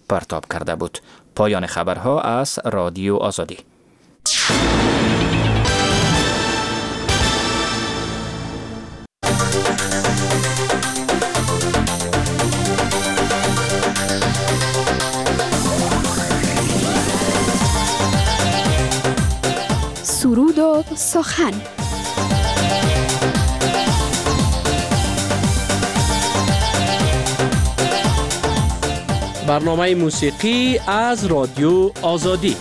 پرتاب کرده بود. پایان خبرها از رادیو آزادی. سرود و سخن. برنامه موسیقی از رادیو آزادی.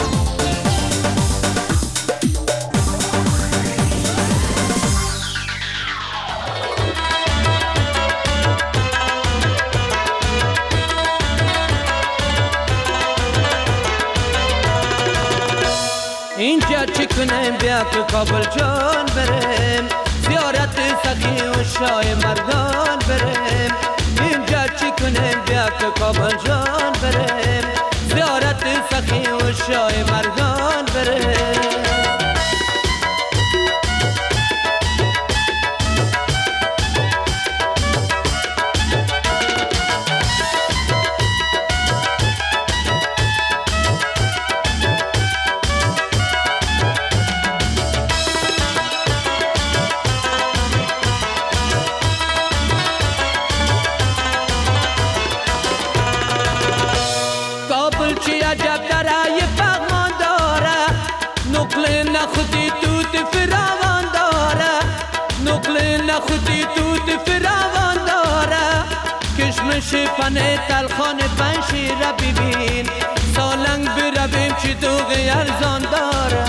اینجا چی کنیم بیا که کابل جان بریم، زیارت سخی و شای مردان بریم. اینجا چی کنیم بیا که کابل جان بریم، زیارت سخی و شای مردان بریم. خودی توت فراوان داره، کشمش پنه تلخان پنشی را ببین، سالنگ برویم چی دوغی ارزان داره.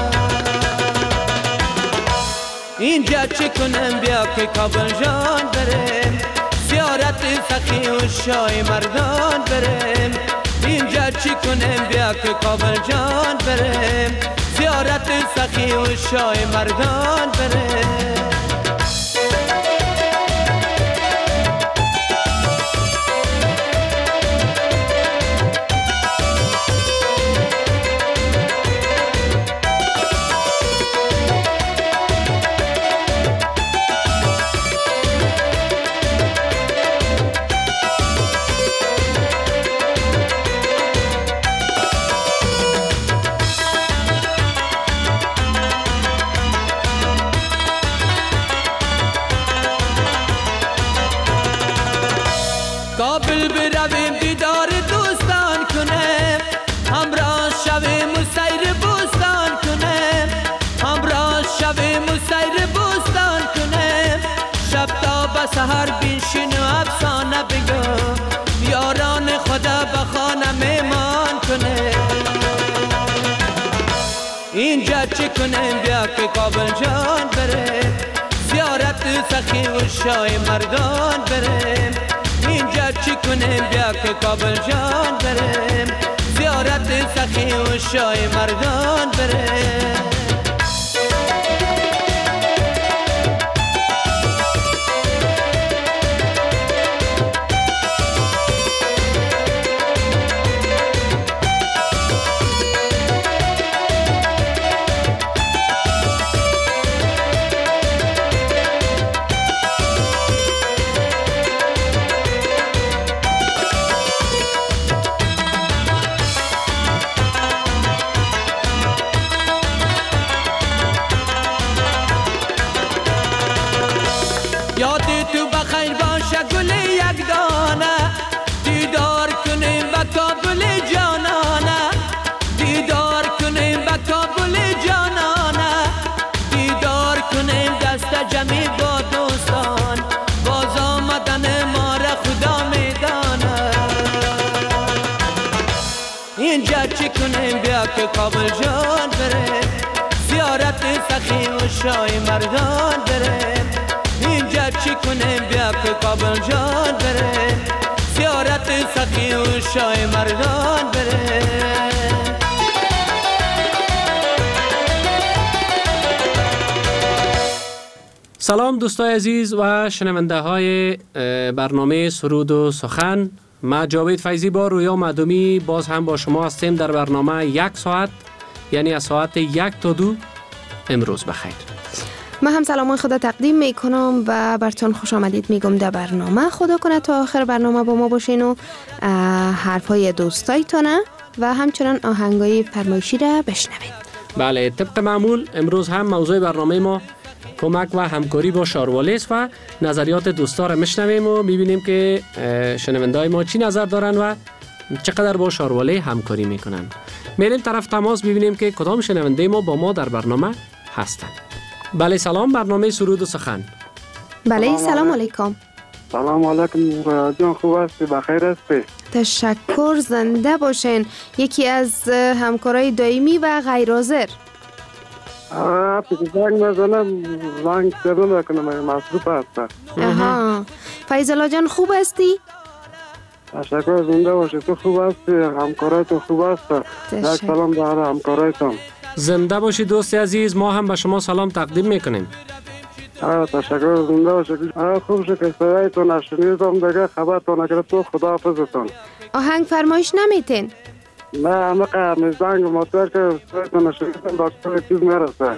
اینجا چی کنم بیا که کابل جان بریم، زیارت سخی و شای مردان بریم. اینجا چی کنم بیا که کابل جان بریم، زیارت سخی و شای مردان بریم. کابل برویم دیدار دوستان کنیم، همراه شویم و سیر بوستان کنیم، همراه شویم و سیر بوستان کنیم. شب تا به سحر بنشین و افسانه بگو، یاران خدا به خانه میمان کنیم. اینجا چی کنیم بیا که کابل جان بریم، زیارت سخی و شای مردان بریم. اینجا چی کنیم بیا که کابل جان بریم، زیارت سخی و شای مردان بریم. یادی تو بخیر باشه گل یک دانه، دیدار کنیم با کابل جانانه، دیدار کنیم با کابل جانانه، دیدار کنیم دست جمعی با دوستان، باز آمدن ما را خدا میدانه. اینجا چی کنیم بیا که کابل جان بریم، زیارت سخی و شای مردان بریم. اینجا چی کنیم بیا که کابل جان بریم، زیارت سخی و شای مردان بریم. سلام دوستای عزیز و شنونده های برنامه سرود و سخن. ما جاوید فیضی با رویا مردمی باز هم با شما هستیم در برنامه 1 ساعت، یعنی از ساعت 1 تا 2. امروز بخیر. من هم سلام خدا تقدیم میکنم و براتون خوش آمدید میگم در برنامه. خدا کنه تا آخر برنامه با ما باشین و حرفای دوستایتونه و همچنان آهنگای فرمایشی را بشنوید. بله، طبق معمول امروز هم موضوع برنامه ما کمک و همکاری با شاروالی است و نظریات دوستا را میشنویم و میبینیم که شنونده‌های ما چی نظر دارن و چقدر با شاروالی همکاری میکنن. میریم طرف تماس ببینیم که کدام شنونده ما با ما در برنامه هستن. بله سلام، برنامه سرود و سخن. بله سلام علیکم. سلام علیکم جان، خوب هستی؟ بخیر هستی؟ تشکر، زنده باشین. یکی از همکارای دائمی و غیر حاضر. زنگ نزنم، زنگ سرون نکنم، مصروف هستم. فیض‌الله جان خوب هستی؟ تشکر، زنده باشی. تو خوب هستی؟ همکارای تو خوب هستن؟ یک سلام برای همکارایتان. زنده باشی دوست عزیز، ما هم به شما سلام تقدیم میکنیم. تشکر، زنده باشی. خوب شد که صدایتون نشنیدم دیگه، خبرتون نکرد. تو خداحافظتون. آهنگ فرمایش نمیتین؟ نه، همه قرن زنگ موتر که صدایتون نشنیدم داکتر چیز میرسه.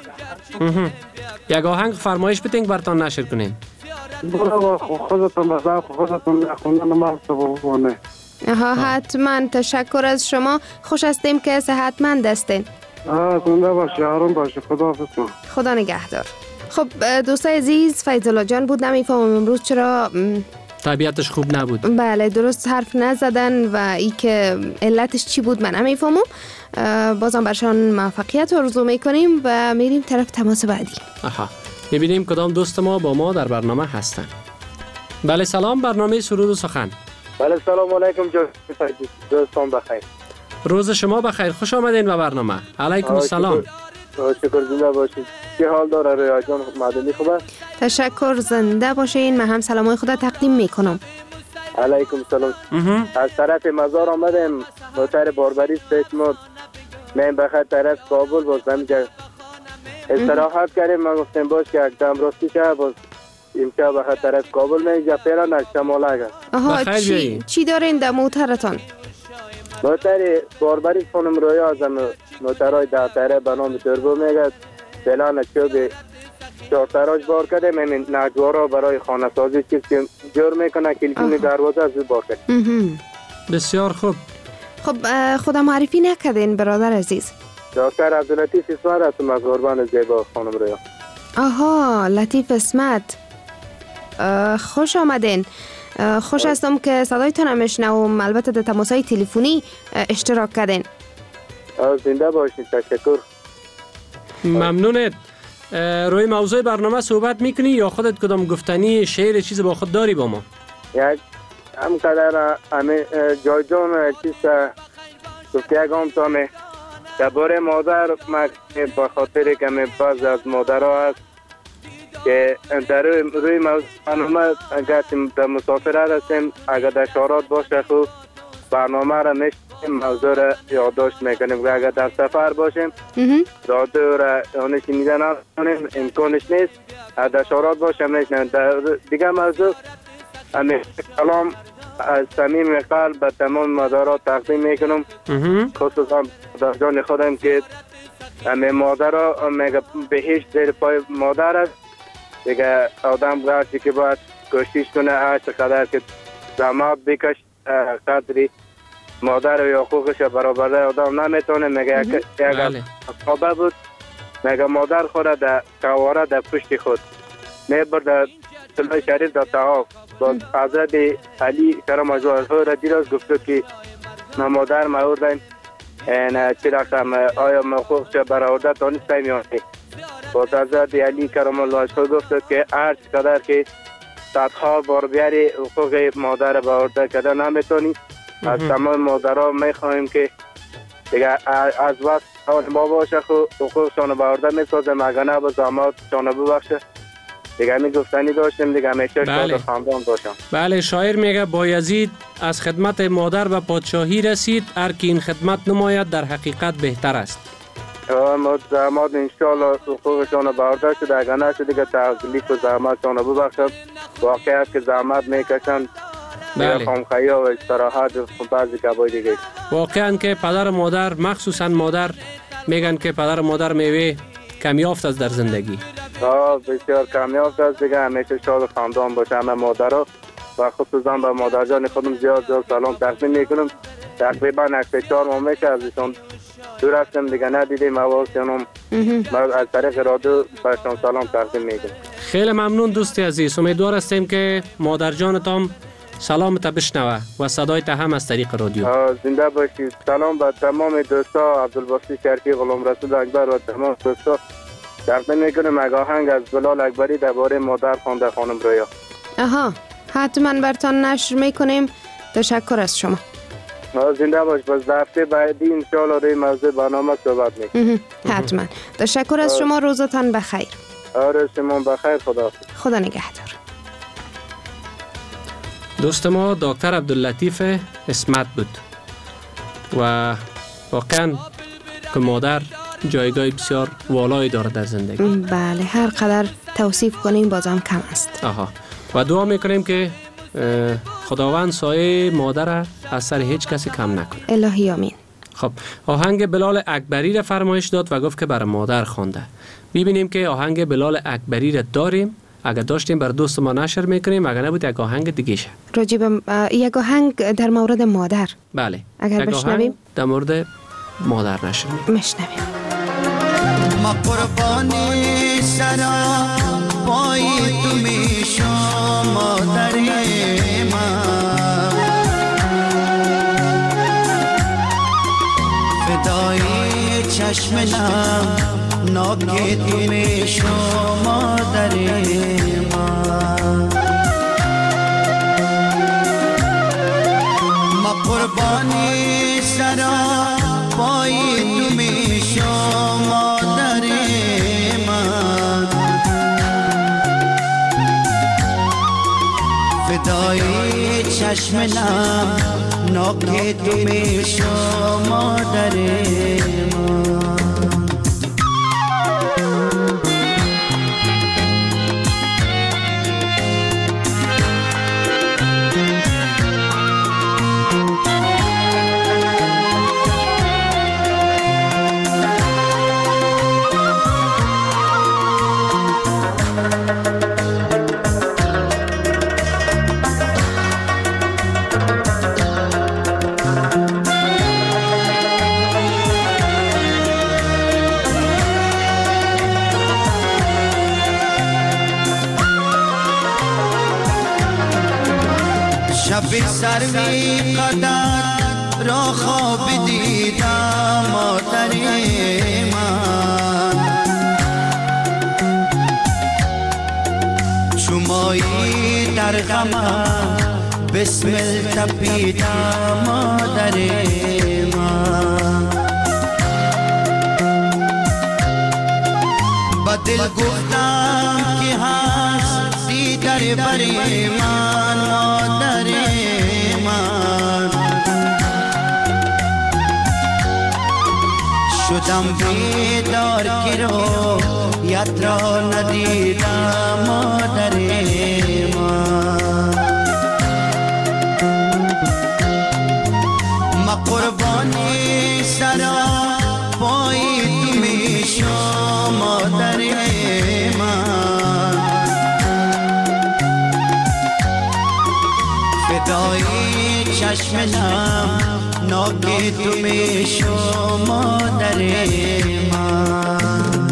یک آهنگ فرمایش بتین براتون نشر کنیم. برو خودتون به ذوق خودتون خوندن مالتو بخونه. حتما. تشکر از شما. خوش هستیم که صحتمند هستین. زنده باشی، آروم باشی. خداحافظ. خدا نگهدار. خب دوستای عزیز، فیض‌الله جان بود. نمیفهمم امروز چرا طبیعتش خوب نبود. بله، درست حرف نزدن و ای که علتش چی بود من نمیفهمم. بازم برشان موفقیت آرزو میکنیم و میریم طرف تماس بعدی. میبینیم کدام دوست ما با ما در برنامه هستن. بله سلام، برنامه سرود و سخن. بله سلام علیکم دوستان، بخیر. روز شما بخیر، خوش آمدین به برنامه. علیکم السلام. شکر، زنده باشید. چه حال داره رویا جان؟ مدنی خوبه؟ تشکر، زنده باشین. من هم سلامای خدا تقدیم میکنم. علیکم سلام. از طرف مزار آمدیم، موتر باربری استیشن من بخیر طرف کابل بازم که استراحت کردیم. من گفتم باش که یک دم راستی که باز امشب بخیر طرف کابل میگه پیرا نشماله گرد. چی دارین در موترتان؟ موتر باربری خانم رویا ازم موترهای دهتره به نام تربو میگه فلان چوب چهارتراج بار کرده. من نجوارا برای خانه سازی چیز که جور میکنه کلیدی دروازه از بار کرده. بسیار خوب. خب خدا معرفی نکردین برادر عزیز؟ دکتر عبداللطیف اسمت هستم از قربان زیبا خانم رویا. لطیف اسمت، خوش آمدین. خوش هستم که صدایتان هم میشنوم. البته در تماس‌های تلفنی اشتراک کردین. زنده باشید. تشکر، ممنونت. روی موضوع برنامه صحبت میکنی یا خودت کدام گفتنی شعر چیز با خود داری با ما؟ یک همقدر همه جای جان چیز گفتی اگام تانه درباره مادر. من به خاطر که بعض از مادرها هست که در روی موضوع برنامه اگر در مسافرت هستیم، اگر در شارات باشه خوب برنامه را میشنیم، موضوع را یادداشت میکنیم. اگر در سفر باشیم رادیو را شنیدن نکنیم، امکانش نیست. در شارات باشه میشنیم. دیگه موضوع سلام از صمیم قلب به تمام مادرها تقدیم میکنم، خصوصا در جان خودم که مادرها به هیچ زیر پای مادر است. دیگه آدم گرچه که باید کوشش کنه هر چقدر که زحمت بکش قدری مادر یا حقوقش برآورده آدم نمیتونه. میگه اگر صحابه بود میگه مادر خود در قواره در پشت خود میبرد در سلوه شریف در طواف. باز حضرت علی کرم وجهه را دیراز گفته که مادر ماوردن چه رقم آیا حقوقش برآورده دانستیم یا نه. باز حضرت علی کرم الله وجهه گفته که هر چقدر که صدها بار بیاری حقوق مادر برآورده کردن نمیتونی. از تمام مادرها میخواهیم که دیگه از وقت ما باشه حقوقشان برآورده میسازم، اگر نه با زحماتشان ببخشه. دیگه می گفتنی داشتیم دیگه همیشه شاد و خندان باشم. بله، شاعر میگه بایزید از خدمت مادر و پادشاهی رسید، هر کی این خدمت نماید در حقیقت بهتر است. زحمات انشاءالله حقوقشان برآورده شد، اگر نشد دیگه تکلیف و زحمتشان ببخشد. واقعی است که زحمت میکشند. بله. خامخیا و استراحت و بعضی کبای دیگه. واقعا که پدر و مادر، مخصوصا مادر، میگن که پدر و مادر میوه کم یافت از در زندگی. بسیار کامیاب است دیگه. همیشه شاد و خندان باشه همه مادرها و خصوصا به مادر جان خودم زیاد سلام تقدیم میکنم. تقریبا 4 ماه میشه از ایشون دور هستم دیگه، ندیدیم اواسیانم. من از طریق رادیو بهشون سلام تقدیم میکنم. خیلی ممنون دوستی عزیز. امیدوار هستیم که مادر جانتان سلامت بشنوه و صدایت هم از طریق رادیو. زنده باشید. سلام به تمام دوستا، عبدالباسط شرکی، غلام رسول اکبر و تمام دوستا تقدیم میکنم. یک آهنگ از بلال اکبری درباره مادر خوانده خانم رویا. حتما برتان نشر میکنیم. تشکر از شما. زنده باش. باز هفته بعدی انشاءالله روی موضوع برنامه صحبت میکنیم. حتما. تشکر از شما. روزتان بخیر. آره شما بخیر. خدا نگهدار. دوست ما دکتر عبداللطیف اسمت بود و واقعا که مادر جایگاه بسیار والایی دارد در زندگی. بله، هر قدر توصیف کنیم بازم کم است. و دعا میکنیم که خداوند سایه مادر از سر هیچ کسی کم نکنه. الهی آمین. خب آهنگ بلال اکبری را فرمایش داد و گفت که برای مادر خوانده. ببینیم که آهنگ بلال اکبری را داریم. اگر داشتیم بر دوست ما نشر میکنیم، اگر نبود یک آهنگ دیگه شه. راجب یک آهنگ در مورد مادر. بله. اگر بشنویم در مورد مادر نشر میکنیم. ما قربانی سرا پای تو میشم مادر من، فدای چشم نم ناک تو میشم مادر من. ما قربانی سرا پای تو میشم مادر من، فدای چشم نم ناک تو میشم مادر من. شب سروی قدر را خواب دیدم مادر من، شمایی در غمم بسمل تپیدم مادر من. با دل گفتم که هستی در بر من مادر من، شدم بیدار که رویت را ندیدم مادر من. ما قربانی سرا پای تو میشم مادر من، فدای چشم نم ناک تو میشم مادر من.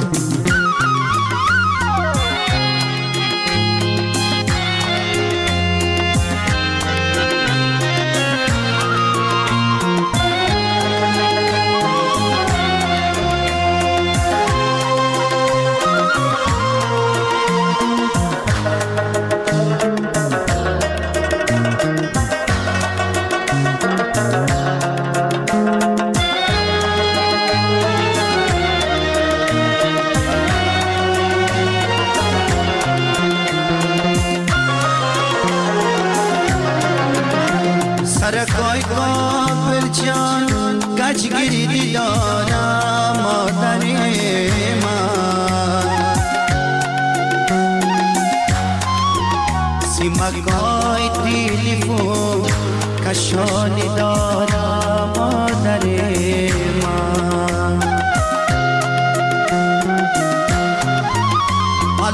سرکای کافر جان کج گیری دارم مادر من، سیمکای تیلیفون کشانی دارم مادر من.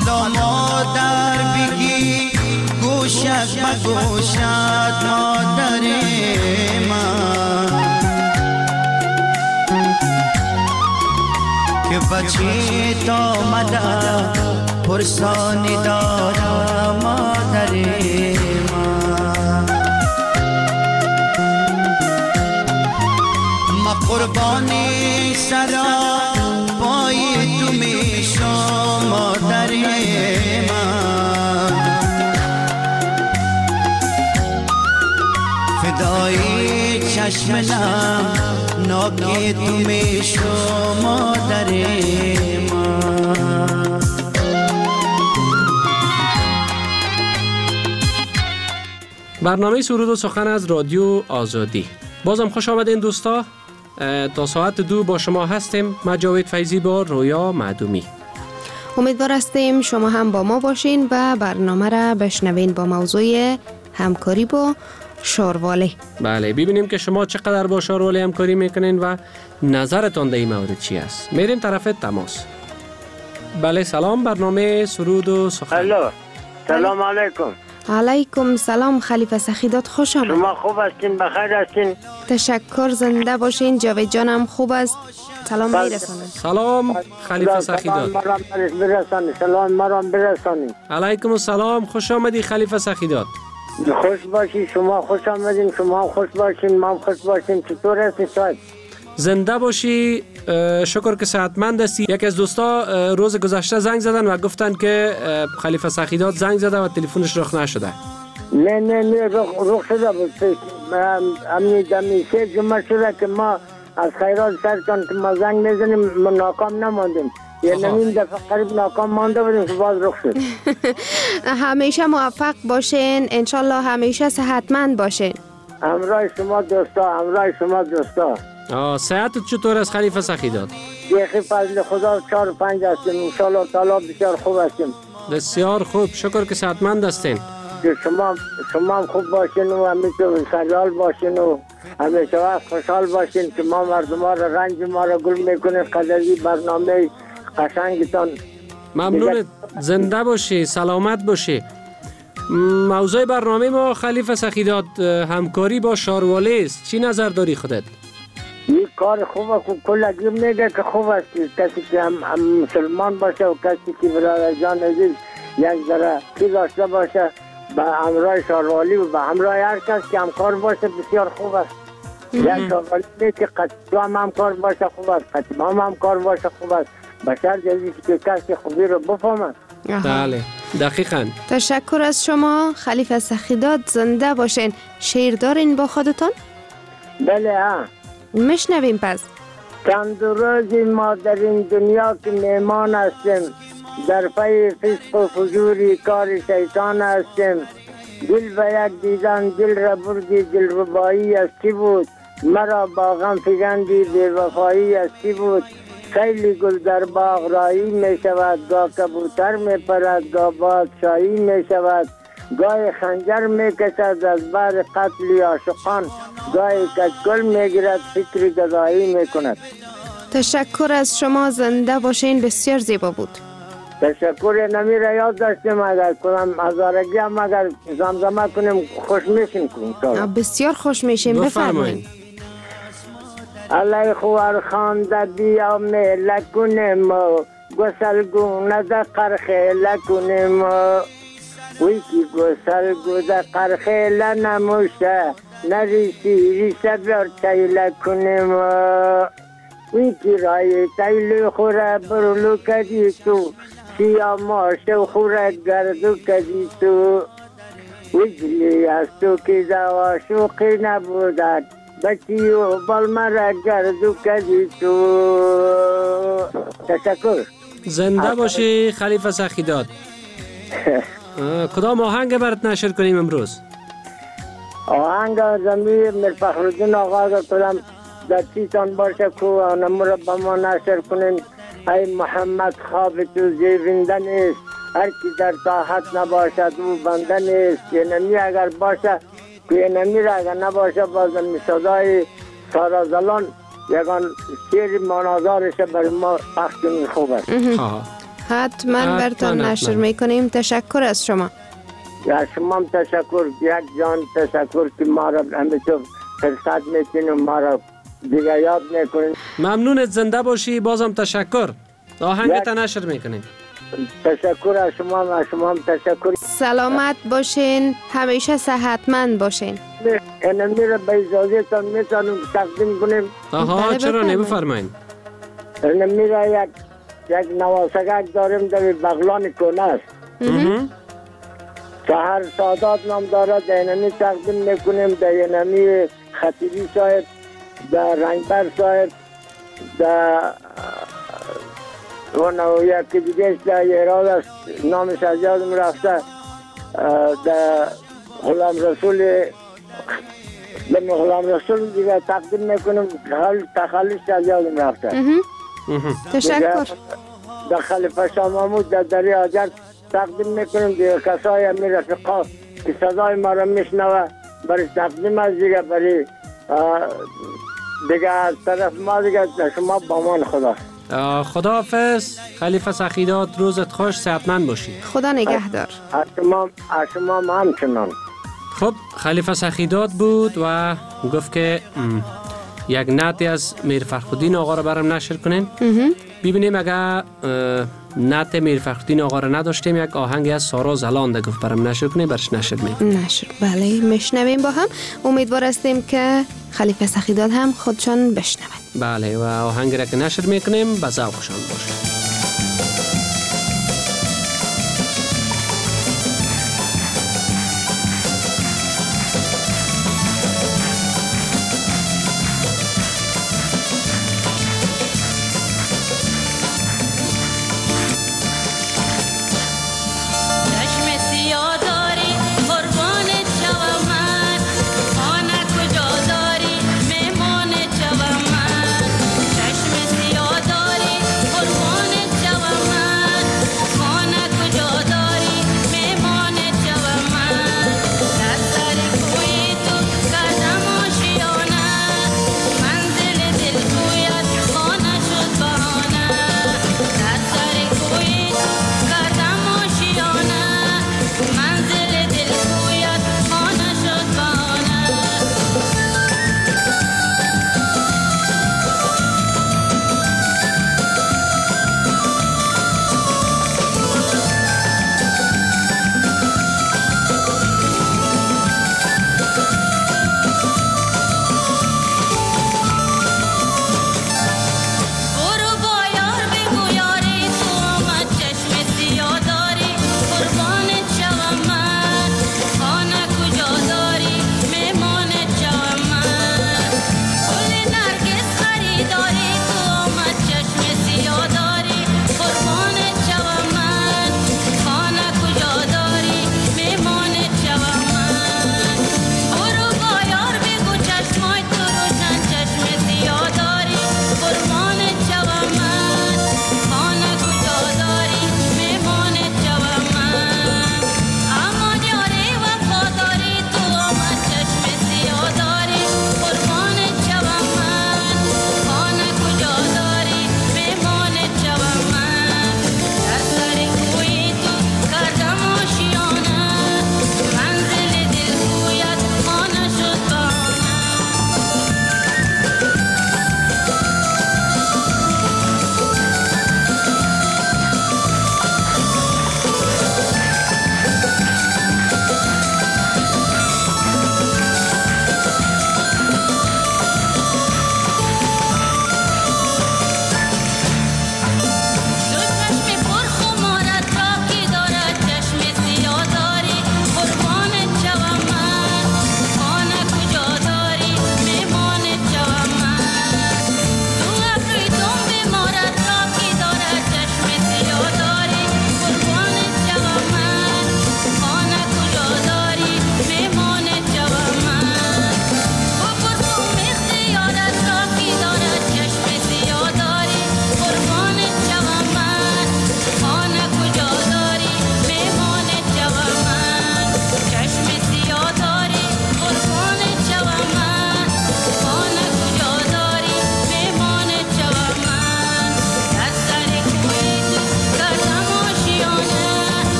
بچه آمده پرسانی دارم مادر من. ما قربانی سرا پای تو میشم مادر من. فدای چشمم ناکی تو میشم مادر من. برنامه سرود و سخن از رادیو آزادی. بازم خوش آمدین دوستا. تا ساعت 2 با شما هستیم. من جاوید فیضی با رویا معدومی. امیدوار هستیم شما هم با ما باشین و برنامه را بشنوین با موضوع همکاری با شارواله. بله، ببینیم که شما چقدر با شارواله همکاری میکنین و نظرتان در این مورد چی است. میریم طرف تماس. بله سلام، برنامه سرود و سخن. الو، سلام علیکم. علیکم سلام خلیفه سخیدات، خوش آمد. شما خوب هستین؟ بخیر هستین؟ تشکر، زنده باشین. جاوید جانم خوب است. سلام میرسانم. سلام خلیفه سخیدات. سلام مرام برسانین. علیکم السلام، خوش آمدی خلیفه سخیدات. خوش باشی، شما خوش آمدین. شما خوش باشین، ما خوش باشین. چطور هستی صاحب؟ زنده باشی. شکر که صحتمند هستی. یکی از دوستا روز گذشته زنگ زدن و گفتن که خلیفه سخیدات زنگ زده و تلفنش رخ نشده. نه رخ شده بود. امنی دمیشه جمعه شده که ما از خیرات سرکن که ما زنگ میزنیم ناکام نماندیم. یه نمین دفعه قریب ناکام مانده بودیم که باز رخ شد. همیشه موفق باشین، انشالله همیشه صحتمند باشین. همراه شما دوستا. صحت چطور است خلیفه سخیدات؟ دیگه فضل خدا 4 و 5 هستیم. انشالله تعالی بسیار خوب هستیم. بسیار خوب، شکر که صحتمند هستین. که شما خوب باشین و همیشه سرحال باشین و همیشه وقت خوشحال باشین که ما مردم ها را رنج ما را گل میکنیم. قدری برنامه قشنگتان. ممنون، زنده باشی، سلامت باشی. موضوع برنامه ما خلیفه سخیدات همکاری با شارواله است. چی نظر داری خودت؟ این کار خوبه که کلگی میگه که خوب است. کسی که هم مسلمان باشه و کسی که برادر جان عزیز یک ذره کی داشته باشه به همراه شاروالی و به همراه هر کس که همکار باشه بسیار خوب است. یک شاروالی که قطعا هم همکار باشه خوب است، قطعا هم همکار باشه خوب است. بشر جزیزی که کسی خوبی رو بفهمه. بله دقیقاً. تشکر از شما خلیفه سخیدات، زنده باشین. شعر دارین با خودتان؟ بله ها، میشنویم پس. چند روزی ما در این دنیا که مهمان هستیم، در پی فسق و فجوری کار شیطان هستیم. دل به یک دیدن دل را بردی، دل ربایی از کی بود؟ مرا با غم فگندی، بے وفایی از کی بود؟ خیلی گل در باغ رایی می شود، گاه کبوتر می پرد، گاه بادشاهی می شود، گاه خنجر می کشد از بر قتل عاشقان، گاه کچکل می گیرد فکر گدایی می کند. تشکر از شما، زنده باشین. بسیار زیبا بود. تشکر. نمی را یاد داشتیم اگر کنم هزارگی هم اگر زمزمه کنیم خوش میشیم کنیم. بسیار خوش میشیم، بفرمایید. علی خوار خانده بیا میله کنیم، گسلگونه ده قرخیله کنیم. وی که گسلگو ده قرخیله نموشه، نریسی ریشه بیار تیله کنیم. وی که رای تیله خوره برلو کدی تو، سیا ماشه خوره گردو کدی تو. وی جلی از تو که دوا شوقی نبودد، بچی و بالمره گردو کدی تو. تشکر. زنده باشی خلیفه سخیدات. کدام آهنگ برات نشر کنیم امروز؟ آهنگ زمین میر فخرالدین آقا را کدام در چیتان باشه که نمور با ما نشر کنین. ای محمد خواب تو زیبنده نیست، هر کی در طاعت نباشد او بنده نیست. یه نمی اگر باشه که یه نمی را اگر نباشه بازم صدای سارا زلان یکان شیر مناظرش بر ما پخش کنین. خوب است. حتما برتان نشر میکنیم. تشکر از شما. یا شما هم تشکر. یک جان تشکر که ما را همیشه فرصت میکنیم، ما را دیگه یاد میکنیم. ممنونت، زنده باشی. بازم تشکر. آهنگت نشر میکنیم. تشکر از شما هم تشکر. سلامت باشین، همیشه صحتمند باشین. اینمی را به اجازهتان میتونیم تقدیم کنیم. آها چرا نبفرمایید. اینمی را یک نواسگک داریم در بغلان کنه است. سحر سادات نام دارد. اینمی تقدیم میکنیم در اینمی خطیبی صاحب، در رنگبر صاحب، در یکی دیگه در ایراد است نامش از یادم رفته، در غلام رسول دیگه تقدیم میکنم، تخلص از یادم رفته. تشکر. در خلیفه شاه محمود در دریا حاجت تقدیم میکنم دیگه. کسای امی رفقا که صدای ما را میشنوه برای تقدیم از دیگه، برای دیگه از طرف ما دیگه شما با من خدا. خداحافظ خلیفه سخیدات، روزت خوش، صحتمند باشی. خدا نگهدار. از شما همچنان. خب خلیفه سخیدات بود و گفت که یک نعتی از میر فرخ‌الدین آقا را برام نشر کنین. ببینیم اگر نعت میر فرخ‌الدین آقا را نداشتیم، یک آهنگی از سارا زلان گفت برام نشر کنیم، برش نشر میکنیم. نشر بله میشنویم با هم. امیدوار هستیم که خلیفه سخیدات هم خودشان بشنوند. بله و آهنگی را که نشر میکنیم به ذوقشان باشه. قربان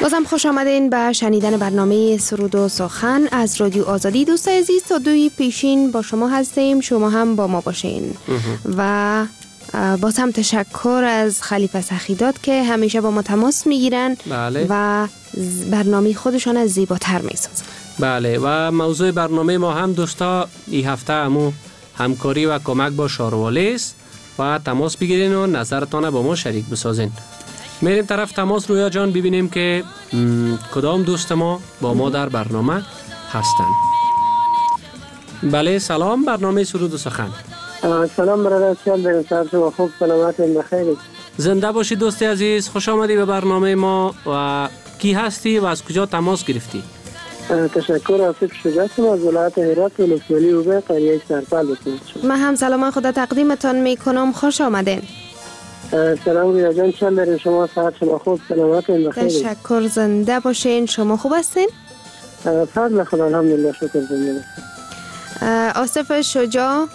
بازم خوش آمدین به شنیدن برنامه سرود و سخن از رادیو آزادی. دوستای عزیز، تا 2 پیشین با شما هستیم، شما هم با ما باشین. و باز هم تشکر از خلیفه سخیدات که همیشه با ما تماس میگیرن. بله. و برنامه خودشان از زیباتر میسازن. بله. و موضوع برنامه ما هم دوستا این هفته همکاری و کمک با شاروالی است و تماس بگیرین و نظرتان با ما شریک بسازین. میریم طرف تماس. رویا جان، ببینیم که کدام دوست ما با ما در برنامه هستن. بله سلام، برنامه سرود و سخن. سلام برادر، چیل بریم صاحب شما خوب سلامت بخیر. زنده باشی دوست عزیز، خوش آمدی به برنامه ما. و کی هستی و از کجا تماس گرفتی؟ تشکر. آصف شجاعتم از ولایت هرات و لسولی اوبه قریه سرپل بسید. من هم سلام خدا تقدیمتان میکنم، خوش آمدین. سلام رویا جان، چیل بریم شما صاحب شما خوب سلامت بخیر. تشکر، زنده باشین. شما خوب هستین؟ فضل خدا الحمدلله، شکر زنده. آصف شجاع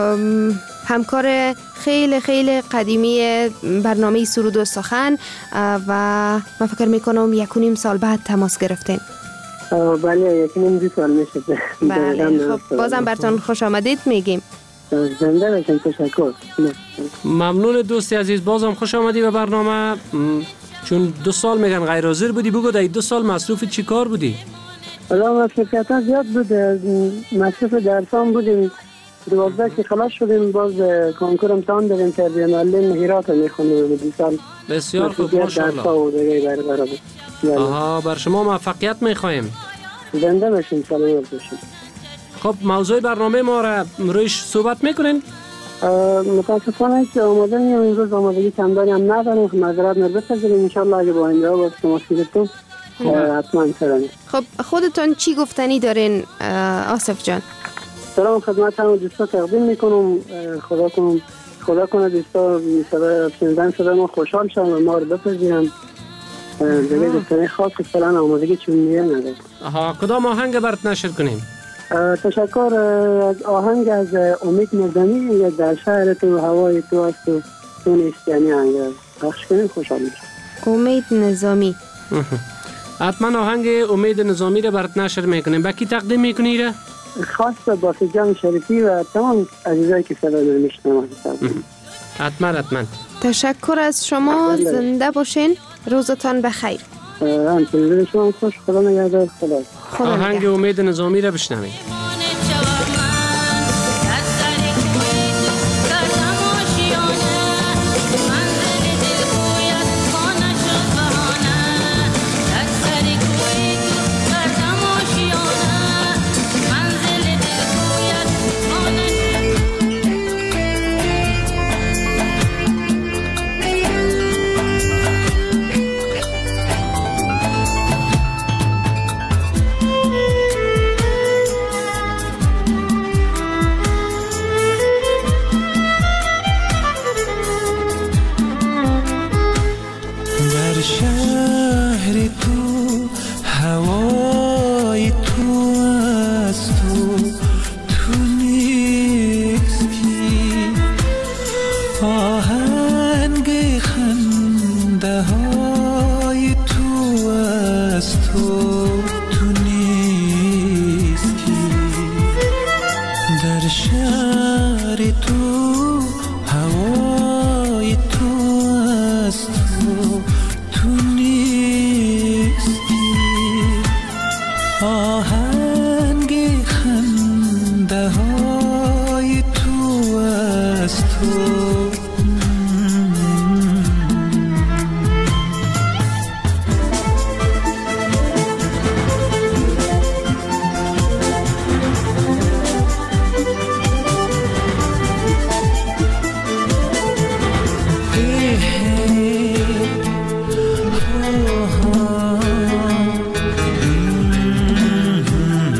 همکار خیلی خیلی قدیمی برنامه سرود و سخن و من فکر میکنم 1.5 سال بعد تماس گرفتین. بله 1.5 سال میشه. بله. خب بازم براتون خوش آمدید میگیم. زنده باشین. تشکر. ممنون دوستی عزیز، بازم خوش آمدی به برنامه. چون 2 سال میگن غیر حاضر بودی، بگو در 2 سال مصروف چی کار بودی؟ الان مصروفیت‌ها زیاد بود، مصروف درسام بودیم. 12 که خلاص شدیم باز کنکور امتحان داریم که بیانالین هرات میخونیم. 2 سال بسیار خوب، ماشاءالله. آها، بر شما موفقیت میخوایم. زنده باشین، سلامت باشین. خب موضوع برنامه ما را رویش صحبت میکنین؟ متاسفانه که آماده نیم امروز، آمادگی کمداری هم نداریم. معذرت بپذیریم، انشالله اگه با آینده ها باز تماس گرفتیم حتما سرانیم. خب خودتون چی گفتنی دارین آصف جان؟ سلام خدمت همه دوستا تقدیم میکنم. خدا کنه دوستا شنیدن صدای ما خوشحال شدن و ما رو بپذیرن. دیگه دوستانه خاص فعلا آمادگی چون میگه ندارم. آها، کدام آهنگ برات نشر کنیم؟ تشکر. از آهنگ از امید نظامی، در شهر تو هوای تو است و تو نیست، یعنی آهنگ پخش کنیم خوشحال میشم. امید نظامی. حتما آهنگ امید نظامی رو برات نشر میکنیم. با کی تقدیم میکنی را؟ خاص با جان شریفی و تمام عزیزایی که صدای من میشنوند. حتما. تشکر از شما، زنده باشین، روزتان بخیر. همچنین شما خوش، خدا نگهدار. خدا. آهنگ امید نظامی را بشنویم.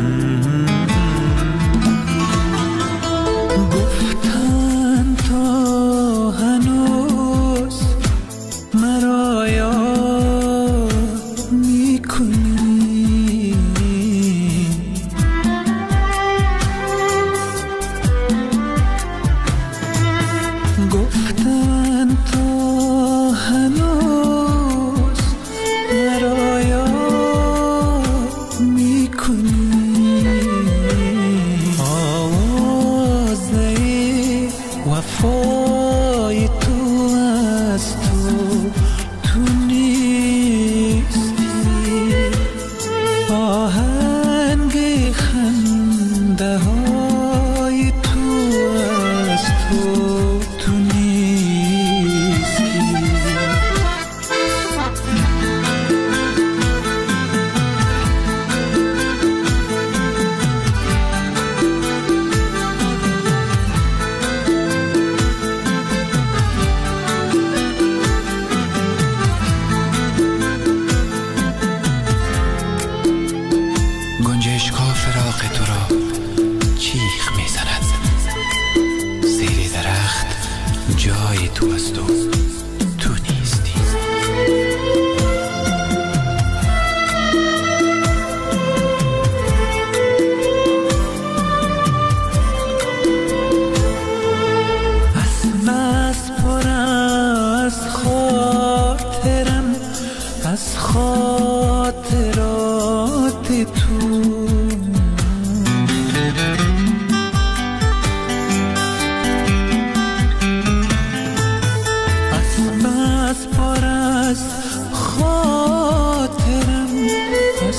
گفتن تا تو از تو نیستی. از پر از خاطرم، از خاطرات تو، از پر از خاطرم، از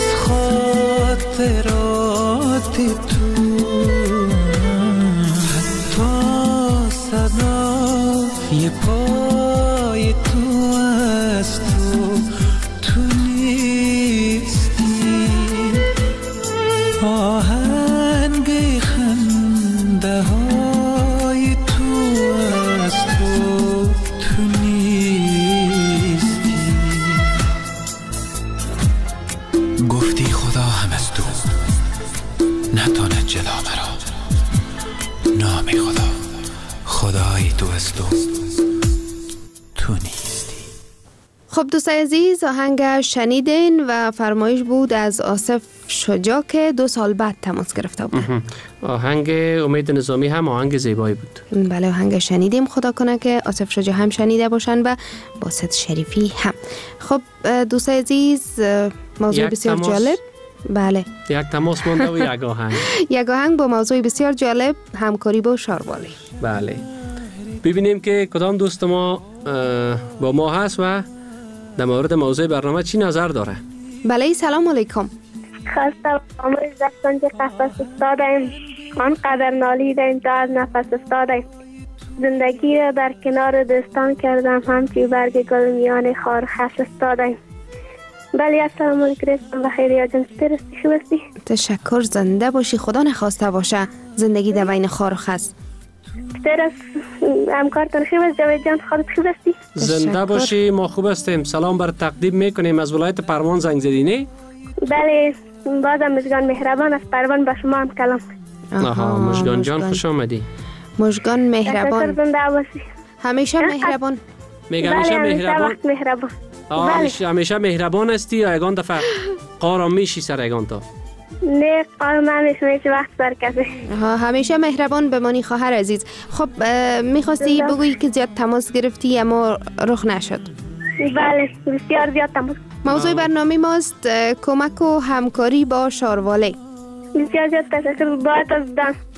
خاطرات تو، حتی صدای پای تو از تو نیستی. آهنگ خنده های تو از تو نیستی. گفتی خدا هم از تو نتاند جدا مرا، نام خدا خدایی تو از تو نیستی. خب دوستای عزیز، آهنگ شنیدین و فرمایش بود از آصف شجاع که 2 سال بعد تماس گرفته بود. آهنگ امید نظامی هم آهنگ زیبایی بود. بله آهنگ شنیدیم، خدا کنه که آصف شجاع هم شنیده باشن و باسط شریفی هم. خب دوستای عزیز، موضوع بسیار جالب. بله یک تماس مانده و یک آهنگ. یک آهنگ با موضوع بسیار جالب، همکاری با شاروالی. بله ببینیم که کدام دوست ما با ما هست و در مورد موضوع برنامه چی نظر داره. بله سلام علیکم. خواستم آموز دستان که قفص استادیم، آنقدر نالیدیم تا از نفس استادیم. زندگی را در کنار دوستان کردم، همچی برگ گل میان خار خس استادیم. بله السلام علیکم بخیر یا جان، سترستی خوب هستی؟ تشکر، زنده باشی، خدا نخواسته باشه زندگی در بین خار و خس. سترس همکارتان خوب است جاوید جان، خودت خوب هستی؟ زنده باشی، ما خوب هستیم. سلام بر تقدیم میکنیم. از ولایت پروان زنگ زدی نه؟ بله بازم مژگان مهربان از پروان با شما هم کلام. آها مژگان جان خوش آمدی. مژگان مهربان، زنده باشی. همیشه مهربان. میگم همیشه مهربان. مهربان. همیشه مهربان هستی یا یگان دفعه قارم میشی سر یگان تا؟ نه قارم همیشه میشه وقت سر کسی. همیشه مهربان بمانی خواهر عزیز. خب میخواستی بگویی که زیاد تماس گرفتی اما رخ نشد. بله بسیار زیاد تماس. موضوع برنامه ماست کمک و همکاری با شاروالی. بسیار زیاد تشکر. باید از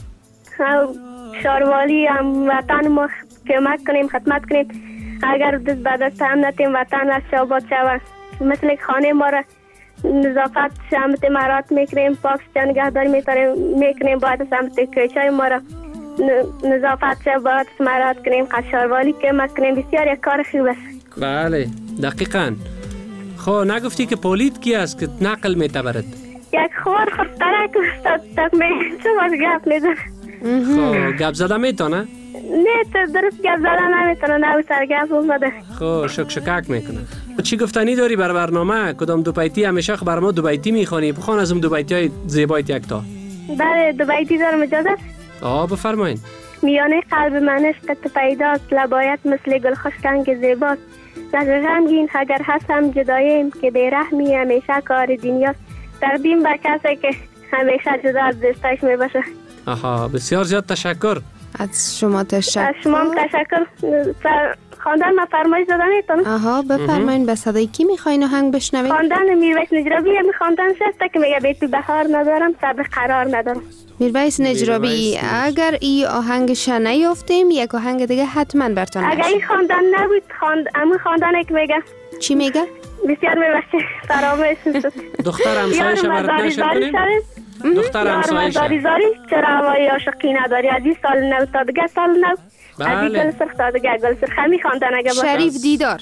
شاروالی هم وطن ما کمک کنیم، خدمت کنیم. اگر دست به دست هم نتیم وطن از شاباد شود. مثل خانه ما را نظافت سمت مرات میکنیم، پاک نگهداری میکنیم، باید سمت کوچه ما را نظافت باید مرات کنیم، شاروالی کمک کنیم. بسیار یک کار خوب است. بله دقیقاً. خب نگفتی که پولید کی است که نقل میتبرد؟ یک خور خود ترک استاد تک شما گپ میزن. خب گپ زده میتونه؟ نه تو درست گپ زده نمیتونه، نه سر گپ اومده. خب شکشکک میکنه. چی گفتنی داری بر برنامه؟ کدام دو بیتی همیشه بر ما دو بیتی میخوانی؟ بخوان از اون دو بیتی های زیبایت یک تا. بله دو بیتی دارم، اجازه؟ بفرمایید. میانه قلب من عشقت پیداست، لبایت مثل گل خوش رنگ زیباست. در غمگین اگر هستم جداییم که بیرحمی همیشه کار دنیاست. تقدیم به کسی که همیشه جدا از دوستایش میباشه. بسیار زیاد تشکر. از شما تشکر. از شما هم تشکر. خواندن ما فرمایش داده میتونم؟ بفرمایید. به صدای کی میخواین آهنگ بشنوید؟ خواندن میرویس نجرابی میخواندن شسته که میگه بیت بهار ندارم صبر قرار ندارم. میرویس نجرابی، اگر این آهنگش نیافتیم یک آهنگ دیگه حتما براتون اگر این خواندن نبود اما خواندن که میگه چی میگه؟ بسیار میبخشه فراموش شد. دختر همسایش برات نشد کنیم؟ دختر همسایش زاری چرا هوای عاشقی نداری؟ از این سال نو تا دیگه سال نو، از این گل سرخ تا دیگه گل سرخ. همی خواندن اگه باشه شریف دیدار.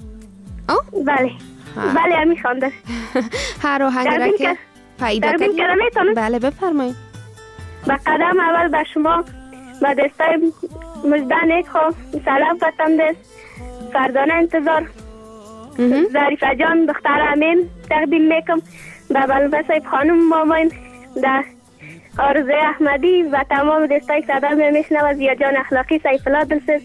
بله همی خواندن. هر آهنگ را که پیدا کنیم. بله بفرمایید. با قدم اول به شما با دستای مجدن خو سلام فتم دست فردانه انتظار ظریفه جان دختر امین تقدیم میکم به بلوبه خانم مامان در آرزوی احمدی و تمام دستای صدا میشنو. زیا جان اخلاقی سیف الله دلسوز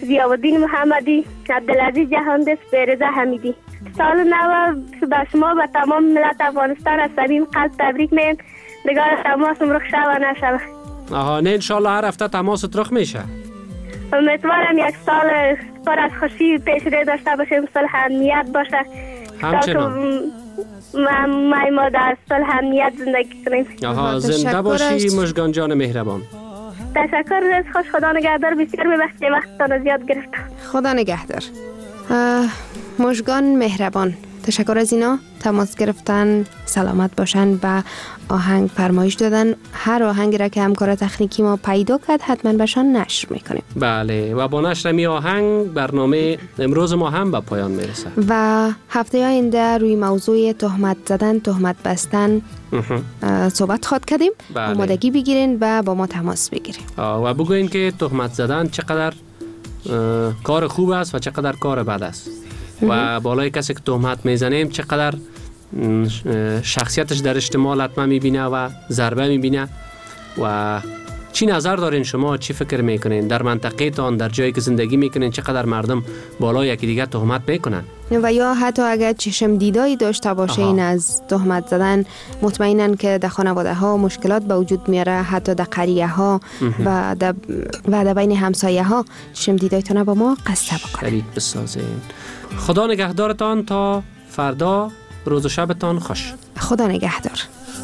ضیاءالدین محمدی، عبدالعزیز جهاندست، فیروزه حمیدی. سال نو به شما و تمام ملت افغانستان از صمیم قلب تبریک میگم. دیگر تماسم رخ شوه نشوه. آها، نه انشالله هر هفته تماست رخ میشه. امیدوارم یک سال پر از خوشی پیش رو داشته باشیم، صلح امنیت باشه. همچنان ما در صلح امنیت زندگی کنیم. آها، زنده باشی مژگان جان مهربان. تشکر رئیس خوش، خدا نگهدار. بسیار میبخشید وقتتان زیاد گرفتم. خدا نگهدار. مژگان مهربان، تشکر از اینا. تماس گرفتن، سلامت باشن و آهنگ فرمایش دادن. هر آهنگی را که همکار تکنیکی ما پیدا کرد حتما بهشان نشر میکنیم. بله، و با نشر می آهنگ برنامه امروز ما هم به پایان میرسه و هفته آینده روی موضوع تهمت زدن، تهمت بستن صحبت خواهد کردیم. بله. آمادگی بگیرین و با ما تماس بگیرین و بگوین که تهمت زدن چقدر کار خوب است و چقدر کار بد است و بالای کسی که تهمت میزنیم چقدر شخصیتش در اجتماع لطمه میبینه و ضربه میبینه. و چی نظر دارین شما؟ چی فکر میکنین در منطقه تان، در جایی که زندگی میکنین چقدر مردم بالای یکی دیگه تهمت میکنن؟ و یا حتی اگر چشم دیدایی داشته باشین از تهمت زدن، مطمئنن که در خانواده ها مشکلات به وجود میاره، حتی در قریه ها و در بین همسایه ها. چشم دیدایتان با ما قصه بکنین، شریک بسازین. خدا نگهدارتان تا فردا. روز و شبتان خوش. خدا نگهدار.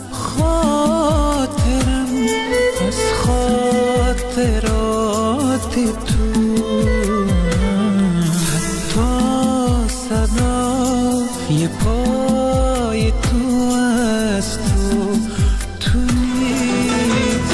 خاطرم از خاطرات تو، حتی صدای پای تو از تو نیست.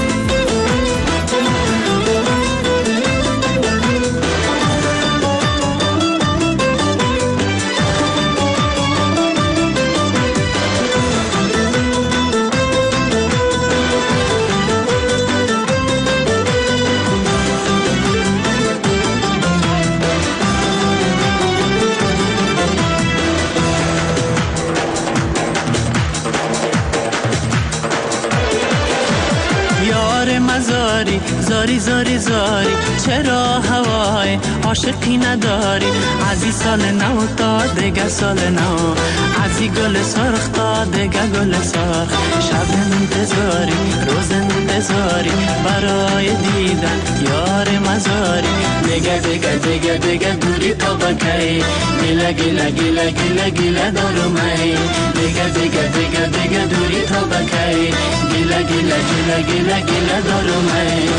زاری زاری زاری چرا هوای عاشقی نداری؟ از این سال نو تا دیگه سال نو، از این گل سرخ تا دیگه گل سرخ. شب انتظاری روز انتظاری برای دیدن یار مزاری. دیگه دیگه دیگه دیگه دوری تا بکی، گیله گیله گیله گیله گیله دارو می. دیگه دیگه دیگه دیگه دوری تا بکی، گیله گیله گیله گیله گیله دارو می.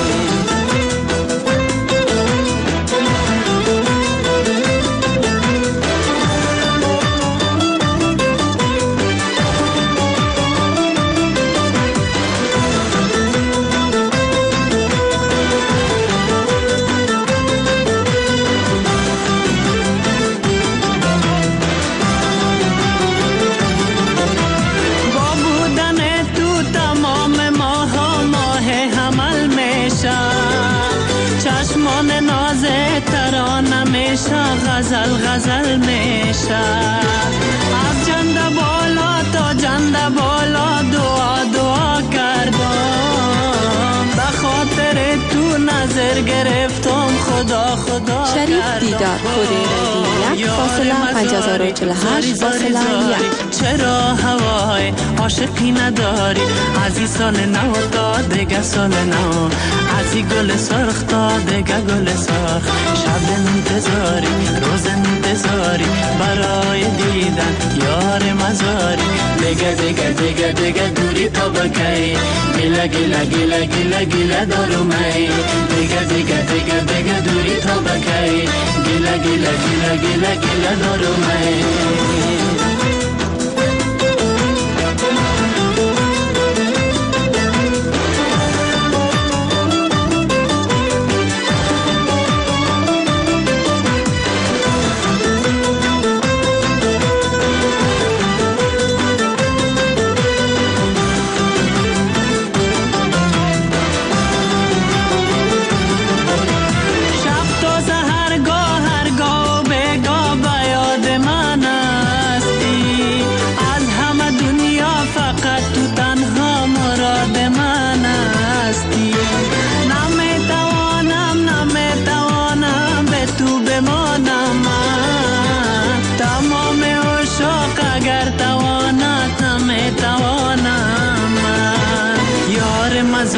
غزل غزل میشه از جنده بالا تا جنده بالا دعا دعا کردم، به خاطر تو نظر گرفتم خدا خدا شریف دیدار کوری رادیو 1 فاصله 5048 فاصله 1. چرا هوای عاشقی نداری؟ از این سال نو تا دیگه سال نو، از این گل سرخ تا دیگه گل سرخ. شب انتظاری روز انتظاری برای دیدن یار مزاری. دیگه دیگه دیگه دیگه دوری تا بکی، گیله گیله گیله گیله گیله دارو می. دیگه دیگه دیگه دیگه دوری تا بکی، گیله گیله گیله گیله گیله دارو می.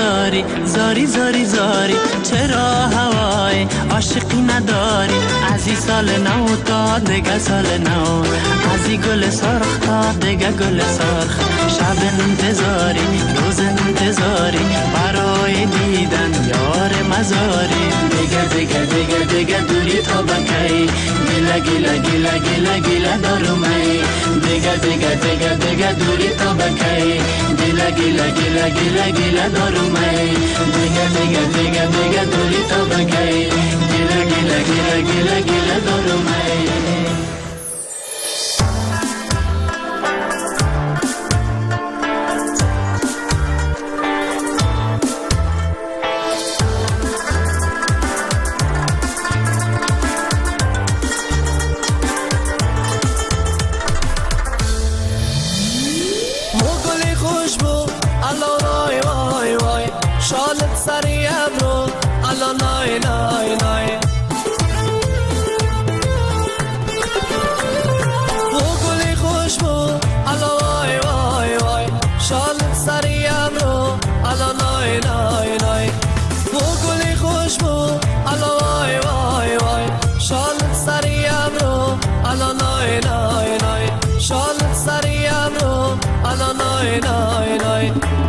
نداری زاری زاری زاری چرا هوای عاشقی نداری از این سال نو تا دیگه سال نو از این گل سرخ تا دیگه گل سرخ شب انتظاری روز انتظاری برای دیدن یار مزاری دیگه دیگه دیگه دیگه دوری تا بکی گیله گیله گیله گیله گیله دارومی دیگه دیگه دیگه دیگه دوری تا بکی گیله گیله گیله گیله گیله دارومی دیگه دیگه دیگه دیگه دوری تا بکی گیله گیله گیله گیله گیله دارومی شالت سری ابرو الا نای نای نای و گلی خوشبو الا وای وای وای شالت سری ابرو الا نای نای نای و گلی خوشبو الا وای وای وای شالت سری ابرو الا نای نای نای شالت سری ابرو الا نای نای نای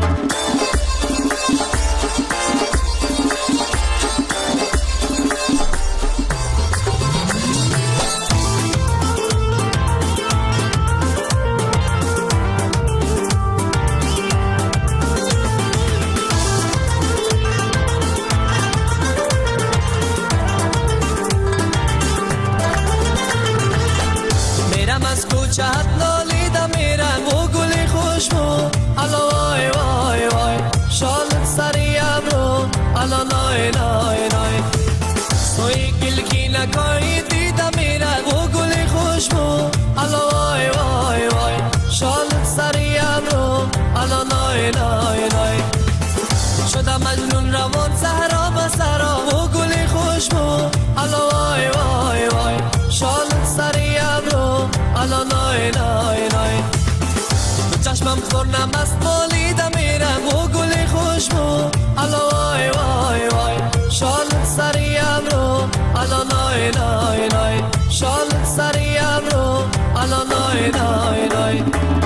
چهت نالیده میرن و گلی خوشبو الا وای وای وای شالت سری ابرو الا نای نای نای سوی گلکی نکایی دیده میرن و گلی خوشبو الا وای وای وای شالت سری ابرو الا نای نای نای شده مجنون روان سهرا بسرا و گلی خوشبو الا وای وای وای شالت سری ابرو الا نای نای نای چشمم پر نمست مالیده میرم و گلی خوشبو الا وای وای وای شالت سری ابرو الا نای نای نای شالت سری ابرو الا نای نای نای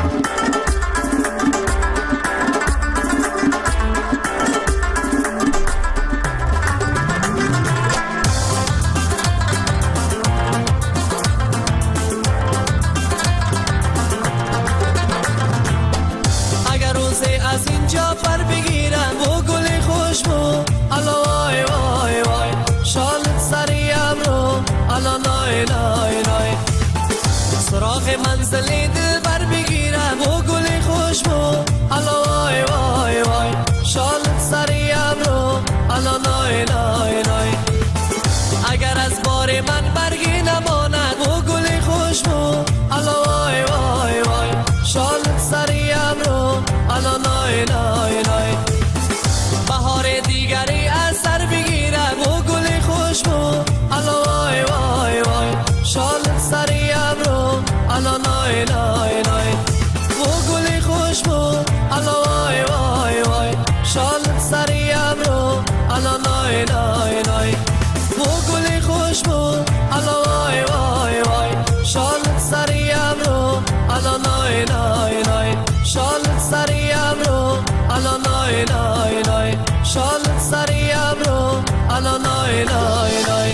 از اینجا پر بگیرم و گلی خوشبو الا وای وای وای شالت سری ابرو الا نای نای نای سراغ منزلی دل بر بگیرم و گلی خوشبو الا وای وای وای شالت سری ابرو الا نای نای نای اگر از بار من برگی نماند و گلی خوشبو الا وای وای وای شالت سری ابرو الا نای نای نای بهار دیگری از سر بگیرم و گلی خوشبو الا وای وای وای شالت سری ابرو الا نای نای نای و گلی خوشبو الا وای وای وای شالت سری ابرو الا نای نای نای و گلی خوشبو الا وای وای وای شالت سری ابرو الا نای نای نای شالت سری ابرو الا نای نای نای شالت سری ابرو الا نای نای نای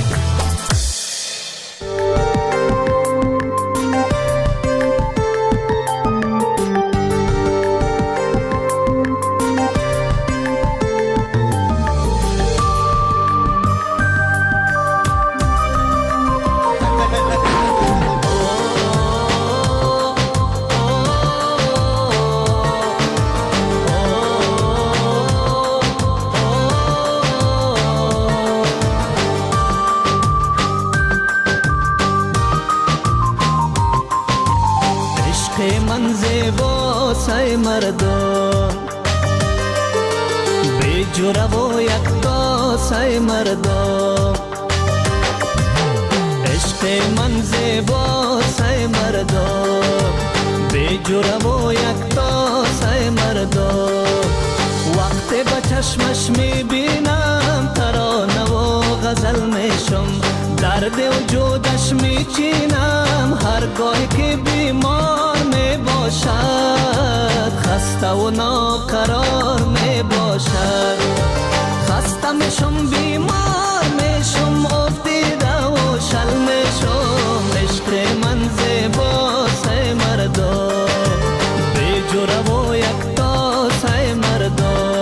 سای مردم به جوره و یک تا سای مردم عشق من زیبا سای مردم به جوره و یک تا سای مردم وقت بچه چشمش میبینم، ترانه و غزل میشم، درد وجودش میچینم، هرگاه که بیمار میباشد، خسته و ناقرار میباشد، خسته میشم بیمار میشم، افتیده و شل میشم، عشق من زیباست ای مردم، بی جوره و یکتاست ای مردم.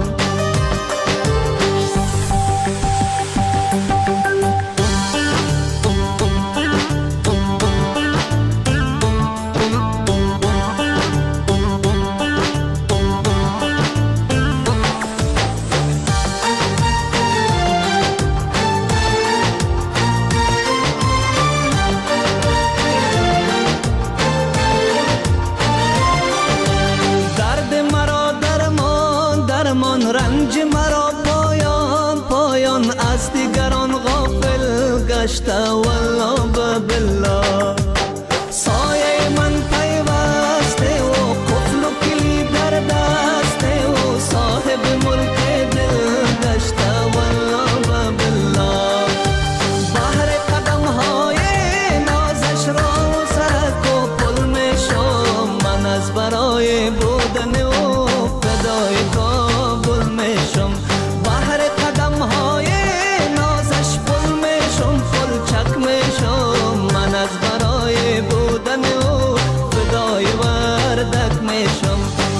رنج مرا پایان پایان از دیگران غافل گشته، والله بالله سایه من پیوسته و قفل و کلید در دسته و صاحب ملک دل گشته، والله بالله بحر قدم های نازش را سرک و پل میشم، من از برای بودن و فدای کابل میشم، بحر قدم های نازش پل میشم، پل چک میشم، من از برای بودن و فدای وردک میشم.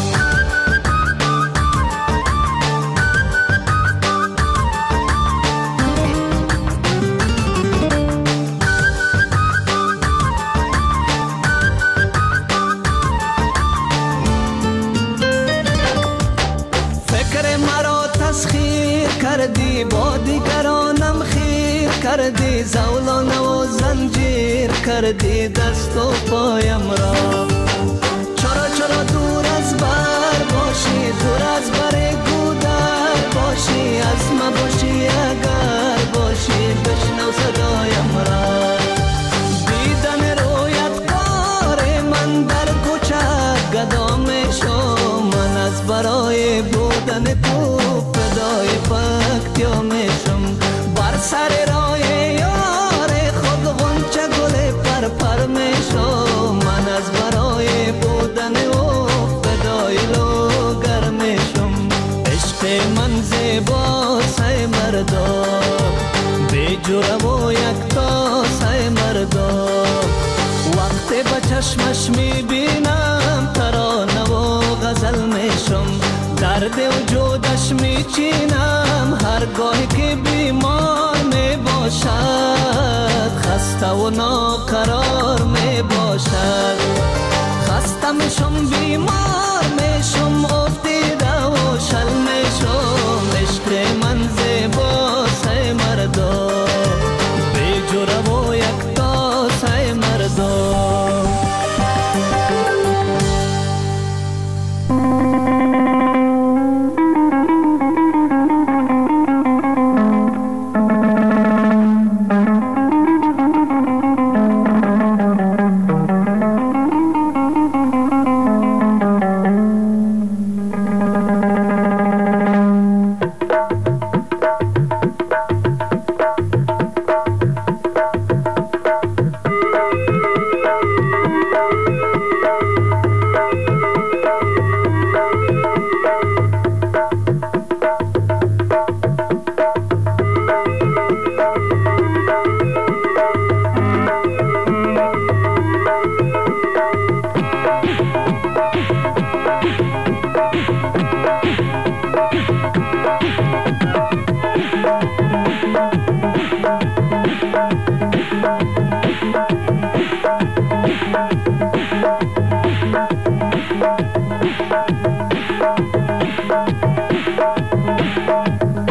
کردی با دیگرانم خیر کردی، زولانه و زنجیر کردی دست و پایم را، چرا چرا دور از بر باشی، دور از بر گودر باشی، از ما باشی اگر باشی، بشنو صدایم را، دیدن رویت کار من در کوچه گدا میشم، من از برای بودن تو فدای پکتیا میشم، بر سر راه یار خود غنچه گل پر پر میشم، من از برای بودن او فدای لوگر میشم، عشق من زیباست ای مردم، بی جوره و یکتاست ای مردم، وقتی به چشمش میبینم، ترانه و غزل میشم، درد وجودش میچینم، هرگاه که بیمار میباشد، خسته و ناقرار میباشد، خسته میشم بیمار میشم، افتیده و شل میشم، عشق من زیباست ای مردم، بی جوره و یکتاست ای مردم.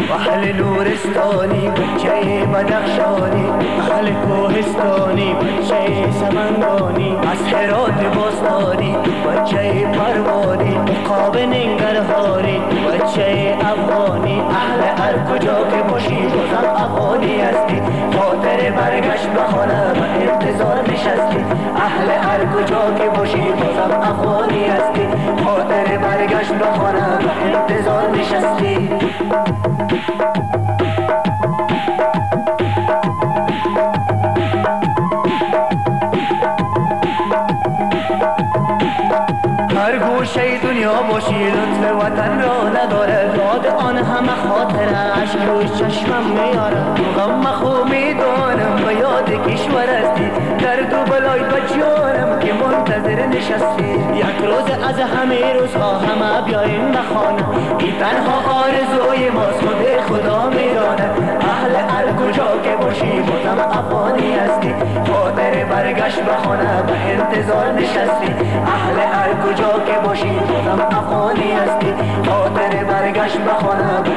اهل نورستانی بچه بدخشانی اهل کوهستانی بچه سمنگانی از هرات باستانی بچه پروانی قاب ننگرهاری بچه افغانی اهل هر کجا که باشی بازم افغانی هستی خاطر برگشت به خانه و انتظار نشستی اهل هر کجا که باشی بازم افغانی هستی خاطر برگشت به خانه و انتظار نشستی هر گوشه دنیا باشی لطف وطن را نداره یاد آن همه خاطرش روی چشمم میاره غم مخو میدانم به یاد کشور هستی درد و بلای به جانم که منتظر نشستی یک روز از همه روزها همه بیایم به خانه این تنها آرزوی ماست خدا میدانه اهل هر کجا که باشی بازم افغانی هستی خاطر برگشت به خانه به انتظار نشستی اهل هر کجا که باشی بازم افغانی هستی خاطر برگشت به خانه به